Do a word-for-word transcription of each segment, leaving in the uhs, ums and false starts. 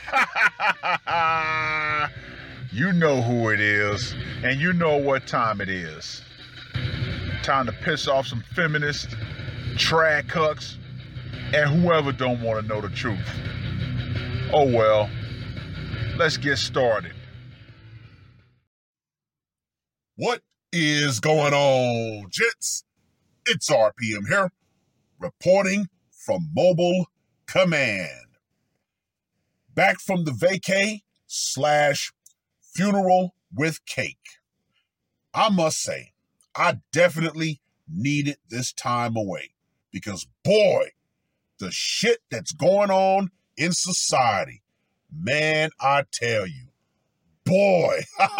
You know who it is, and you know what time it is. Time to piss off some feminists, trad cucks, and whoever don't want to know the truth. Oh well, let's get started. What is going on, gents? It's R P M here, reporting from Mobile Command. Back from the vacay slash funeral with cake. I must say, I definitely needed this time away because, boy, the shit that's going on in society, man, I tell you, boy.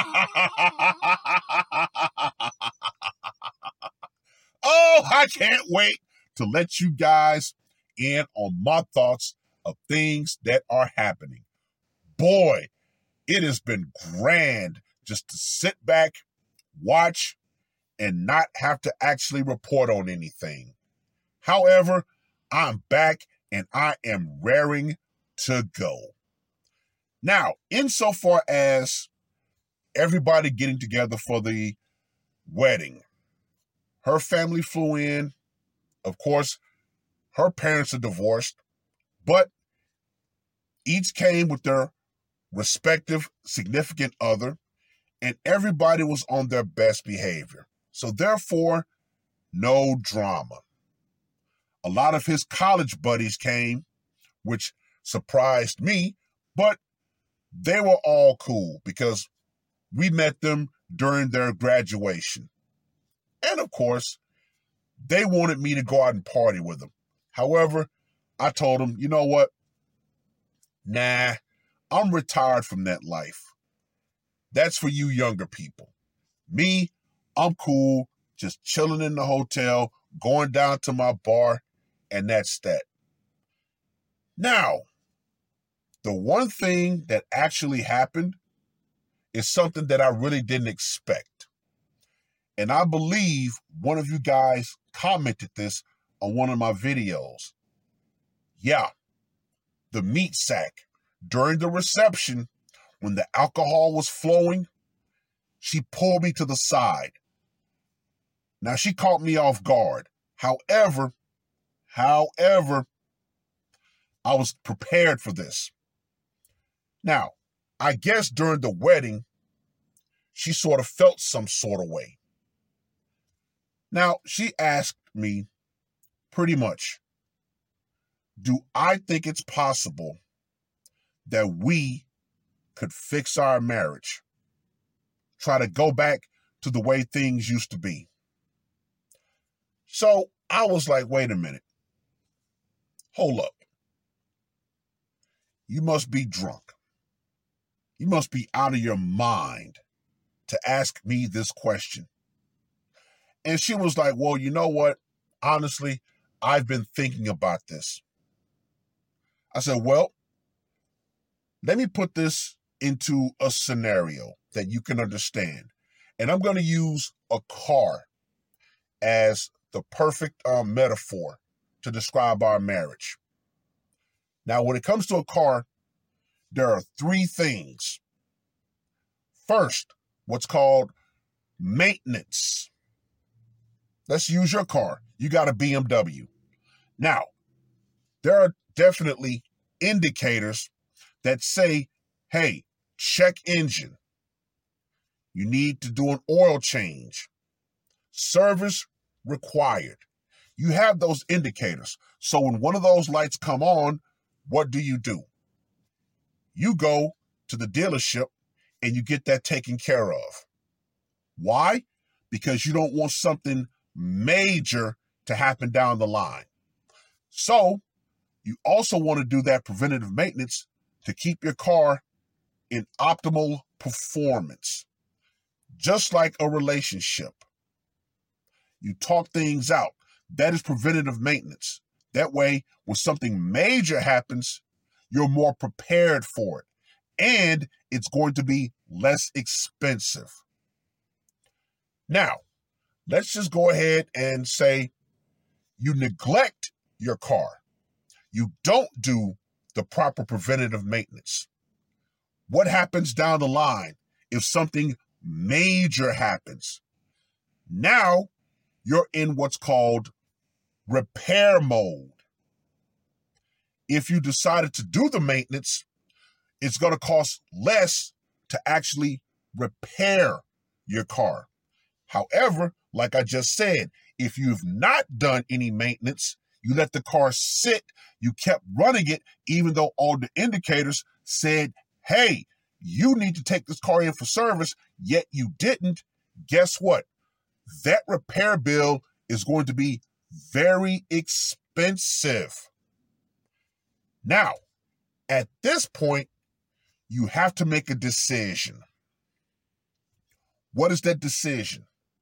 Oh, I can't wait to let you guys in on my thoughts of things that are happening. Boy, it has been grand just to sit back, watch, and not have to actually report on anything. However, I'm back and I am raring to go. Now, insofar as everybody getting together for the wedding, her family flew in. Of course, her parents are divorced, but each came with their respective significant other, and everybody was on their best behavior. So therefore, no drama. A lot of his college buddies came, which surprised me, but they were all cool because we met them during their graduation. And of course, they wanted me to go out and party with them. However, I told them, you know what? Nah, I'm retired from that life. That's for you younger people. Me, I'm cool, just chilling in the hotel, going down to my bar, and that's that. Now, the one thing that actually happened is something that I really didn't expect. And I believe one of you guys commented this on one of my videos. Yeah, the meat sack. During the reception, when the alcohol was flowing, she pulled me to the side. Now, she caught me off guard. However, however, I was prepared for this. Now, I guess during the wedding, she sort of felt some sort of way. Now, she asked me pretty much, do I think it's possible that we could fix our marriage, try to go back to the way things used to be? So I was like, wait a minute. Hold up. You must be drunk. You must be out of your mind to ask me this question. And she was like, well, you know what? Honestly, I've been thinking about this. I said, well, let me put this into a scenario that you can understand. And I'm going to use a car as the perfect um, metaphor to describe our marriage. Now, when it comes to a car, there are three things. First, what's called maintenance. Let's use your car. You got a B M W. Now, there are definitely indicators that say, hey, check engine. You need to do an oil change. Service required. You have those indicators. So when one of those lights come on, what do you do? You go to the dealership and you get that taken care of. Why? Because you don't want something major to happen down the line. So you also want to do that preventative maintenance to keep your car in optimal performance. Just like a relationship. You talk things out. That is preventative maintenance. That way, when something major happens, you're more prepared for it. And it's going to be less expensive. Now, let's just go ahead and say you neglect your car. You don't do the proper preventative maintenance? What happens down the line if something major happens? Now you're in what's called repair mode. If you decided to do the maintenance, it's going to cost less to actually repair your car. However, like I just said, if you've not done any maintenance, you let the car sit, you kept running it, even though all the indicators said, hey, you need to take this car in for service, yet you didn't, guess what? That repair bill is going to be very expensive. Now, at this point, you have to make a decision. What is that decision?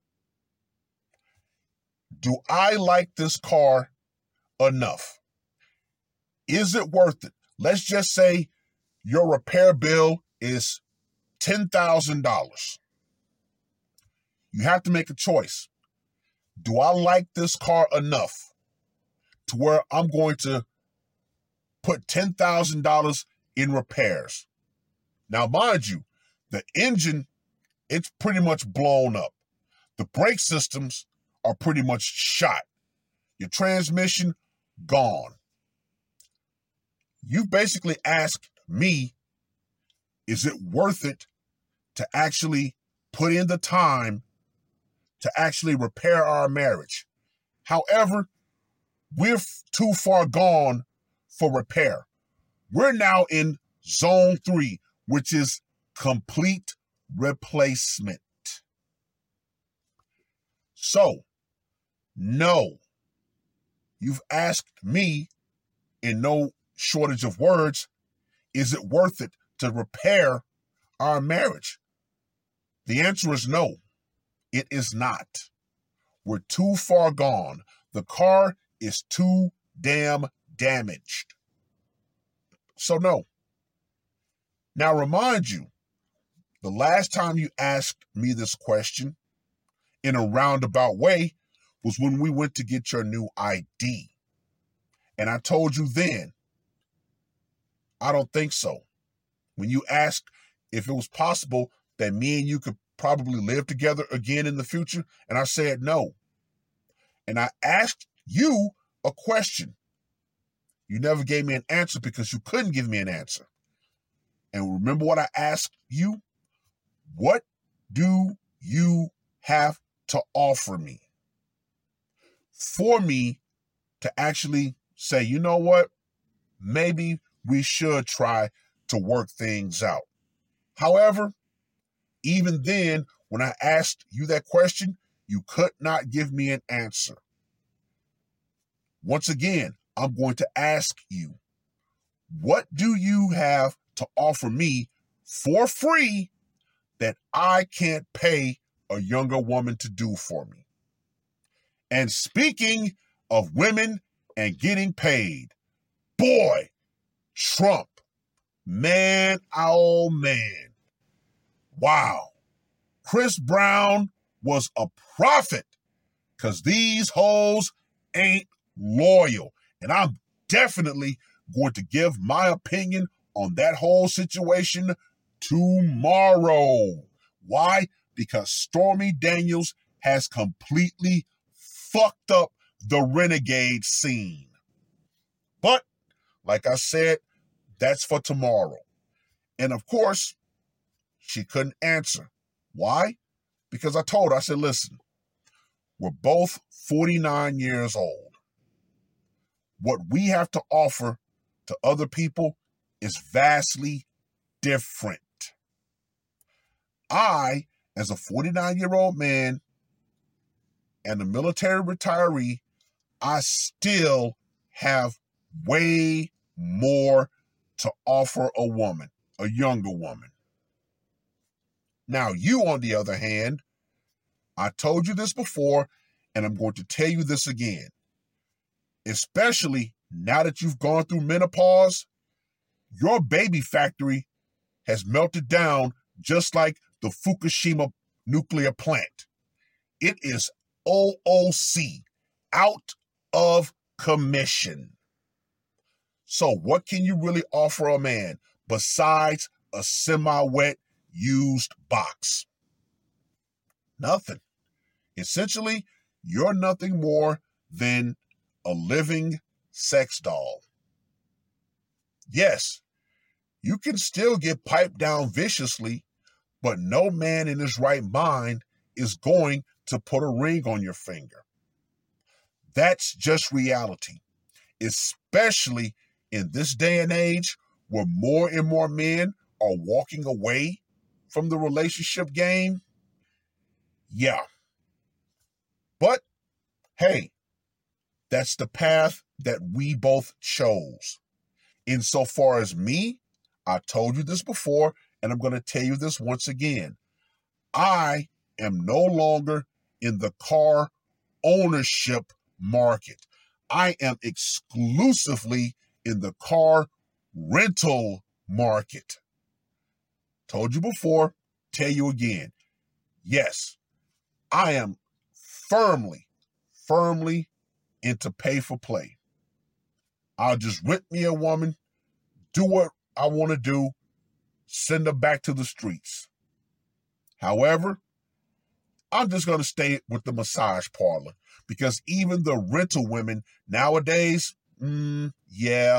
Do I like this car enough? Is it worth it? Let's just say your repair bill is ten thousand dollars. You have to make a choice. Do I like this car enough to where I'm going to put ten thousand dollars in repairs? Now, mind you, the engine, it's pretty much blown up. The brake systems are pretty much shot. Your transmission, gone. You basically asked me, is it worth it to actually put in the time to actually repair our marriage? However, we're too far gone for repair. We're now in zone three, which is complete replacement. So, no, you've asked me in no shortage of words, is it worth it to repair our marriage? The answer is no, it is not. We're too far gone. The car is too damn damaged. So no. Now remind you, the last time you asked me this question in a roundabout way was when we went to get your new I D. And I told you then, I don't think so. When you asked if it was possible that me and you could probably live together again in the future, and I said no. And I asked you a question. You never gave me an answer because you couldn't give me an answer. And remember what I asked you? What do you have to offer me for me to actually say, you know what? Maybe we should try to work things out. However, even then, when I asked you that question, you could not give me an answer. Once again, I'm going to ask you, what do you have to offer me for free that I can't pay a younger woman to do for me? And speaking of women and getting paid, boy, Trump, man, oh man, wow. Chris Brown was a prophet because these hoes ain't loyal. And I'm definitely going to give my opinion on that whole situation tomorrow. Why? Because Stormy Daniels has completely fucked up the renegade scene. But, like I said, that's for tomorrow. And of course, she couldn't answer. Why? Because I told her, I said, listen, we're both forty-nine years old. What we have to offer to other people is vastly different. I, as a forty-nine-year-old man and a military retiree, I still have way more to offer a woman, a younger woman. Now, you, on the other hand, I told you this before, and I'm going to tell you this again. Especially now that you've gone through menopause, your baby factory has melted down just like the Fukushima nuclear plant. It is O O C, out of commission. So what can you really offer a man besides a semi-wet used box? Nothing. Essentially, you're nothing more than a living sex doll. Yes, you can still get piped down viciously, but no man in his right mind is going to put a ring on your finger. That's just reality, especially in this day and age where more and more men are walking away from the relationship game. Yeah. But hey, that's the path that we both chose. Insofar as me, I told you this before, and I'm going to tell you this once again. I am no longer in the car ownership market. I am exclusively in the car rental market. Told you before, tell you again. Yes, I am firmly, firmly into pay for play. I'll just rent me a woman, do what I want to do, send her back to the streets. However, I'm just going to stay with the massage parlor because even the rental women nowadays, mm, yeah,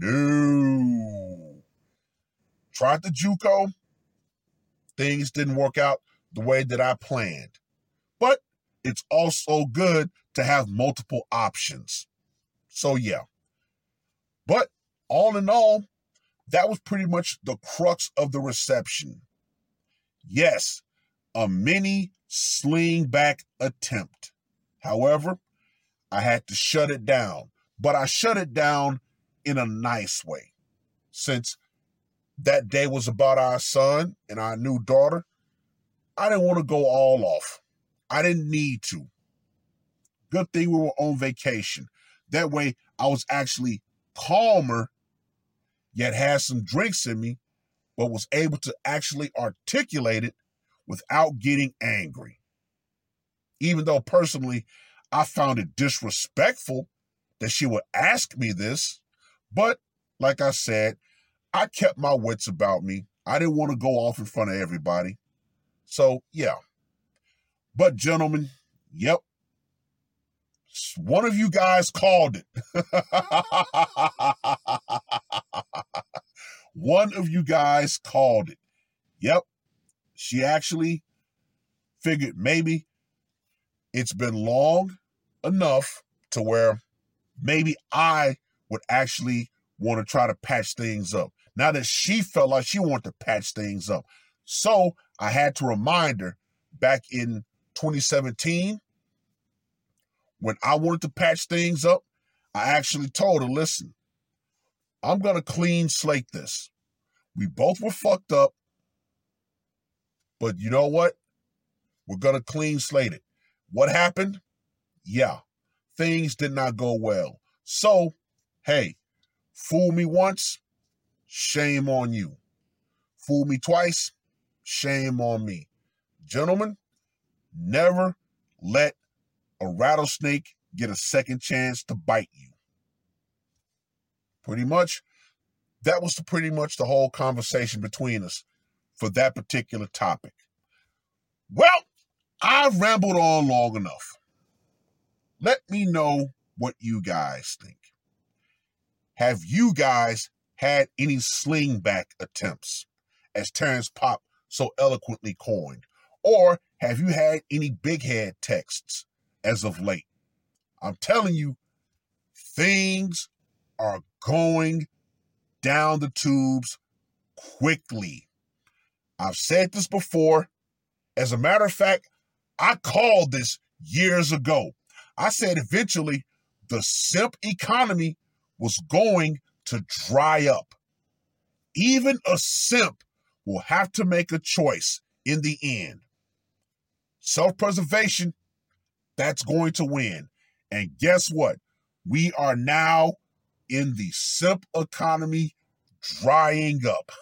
no. Tried the JUCO. Things didn't work out the way that I planned. But it's also good to have multiple options. So yeah. But all in all, that was pretty much the crux of the reception. Yes, a mini slingback attempt. However, I had to shut it down. But I shut it down in a nice way. Since that day was about our son and our new daughter, I didn't want to go all off. I didn't need to. Good thing we were on vacation. That way I was actually calmer, yet had some drinks in me, but was able to actually articulate it without getting angry. Even though personally, I found it disrespectful that she would ask me this. But like I said, I kept my wits about me. I didn't want to go off in front of everybody. So, yeah. But gentlemen, yep. One of you guys called it. One of you guys called it. Yep. She actually figured maybe it's been long enough to where maybe I would actually want to try to patch things up. Now that she felt like she wanted to patch things up. So I had to remind her back in twenty seventeen, when I wanted to patch things up, I actually told her, listen, I'm going to clean slate this. We both were fucked up, but you know what? We're going to clean slate it. What happened? Yeah, things did not go well. So, hey, fool me once, shame on you. Fool me twice, shame on me. Gentlemen, never let a rattlesnake get a second chance to bite you. Pretty much, that was the, pretty much the whole conversation between us for that particular topic. Well, I've rambled on long enough. Let me know what you guys think. Have you guys had any slingback attempts, as Terrence Popp so eloquently coined? Or have you had any big head texts as of late? I'm telling you, things are going down the tubes quickly. I've said this before. As a matter of fact, I called this years ago. I said eventually the simp economy was going to dry up. Even a simp will have to make a choice in the end. Self-preservation, that's going to win. And guess what? We are now in the simp economy drying up.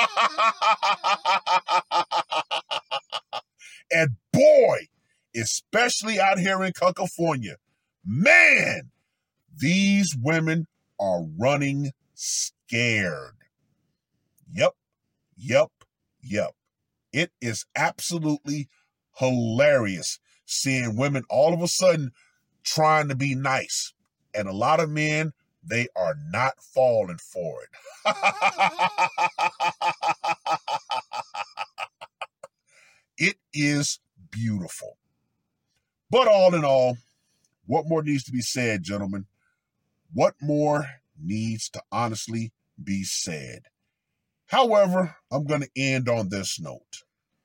And boy, especially out here in California, man, these women are running scared. Yep, yep, yep. It is absolutely hilarious seeing women all of a sudden trying to be nice. And a lot of men, they are not falling for it. It is beautiful. But all in all, what more needs to be said, gentlemen? What more needs to honestly be said? However, I'm going to end on this note.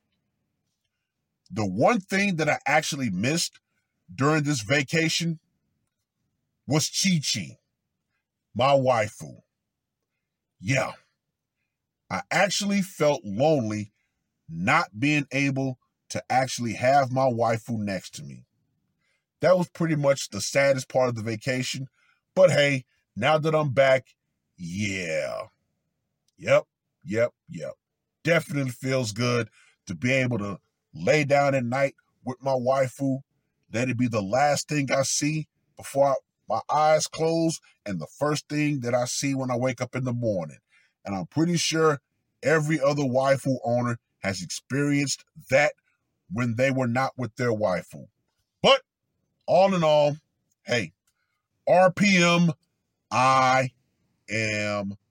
The one thing that I actually missed during this vacation was Chi-Chi, my waifu. Yeah, I actually felt lonely not being able to actually have my waifu next to me. That was pretty much the saddest part of the vacation. But hey, now that I'm back, yeah. Yep, yep, yep. Definitely feels good to be able to lay down at night with my waifu. Let it be the last thing I see before I, my eyes close and the first thing that I see when I wake up in the morning. And I'm pretty sure every other waifu owner has experienced that when they were not with their waifu. But all in all, hey, R P M, I am